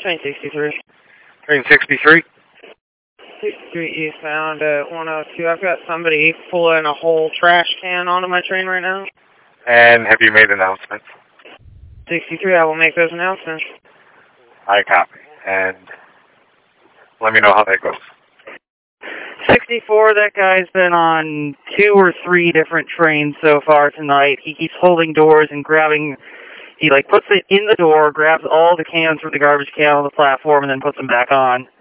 Train 63. Train 63? 63 eastbound at 102. I've got somebody pulling a whole trash can onto my train right now. And have you made announcements? 63, I will make those announcements. I copy. And let me know how that goes. 64, that guy's been on 2 or 3 different trains so far tonight. He keeps holding doors and grabbing, he puts it in the door, grabs all the cans from the garbage can on the platform, and then puts them back on.